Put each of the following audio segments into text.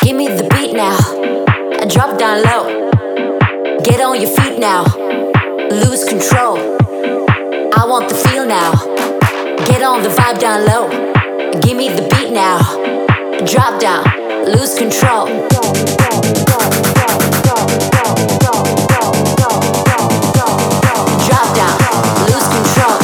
Give me the beat now. Drop down low. Get on your feet now. Lose control. I want the feel now. Get on the vibe down low. Give me the beat now. Drop down. Lose control. Drop down. Lose control.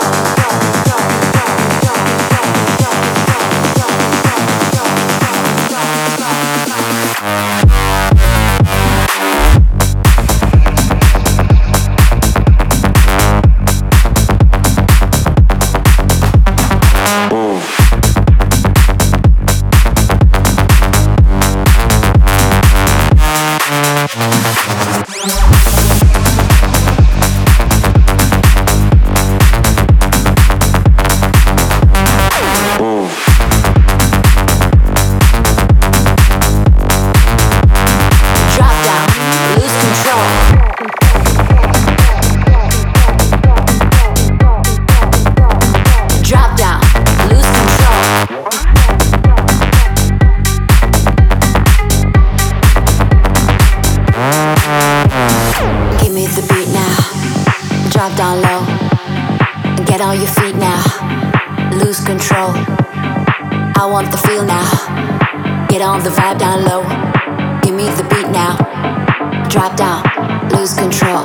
Drop down low, get on your feet now, lose control. I want the feel now, get on the vibe down low. Give me the beat now, drop down, lose control.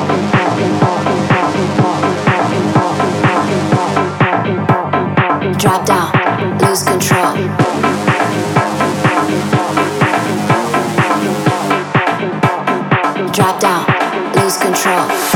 Drop down, lose control. Drop down, lose control.